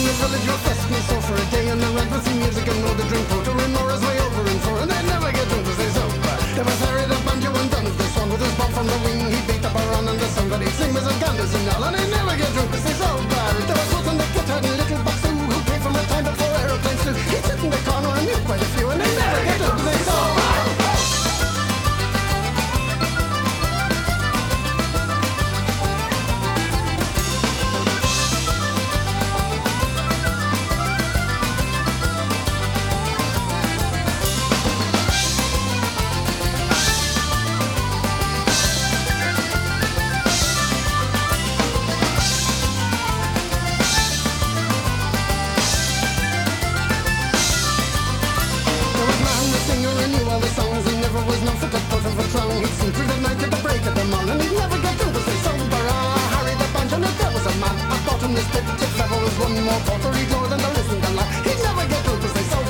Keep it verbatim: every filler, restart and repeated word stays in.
the village were festing so for a day, and the red with some music and no the drink porter and Nora's way over and for, and they never get drunk to stay sober. There was Harry the banjo and Dunn this one with his bob from the wing. He beat up a run and the sun, but he'd sing with his ganders and all, and they never get drunk to stay sober. There was Wilson the guitar and little Buxton who came from a time before aeroplanes flew. He'd sit in the corner and mute quite a few, and they never get drunk to stay sober. One more porter, he'd lower than the listen and laugh. He'd never get through to say so.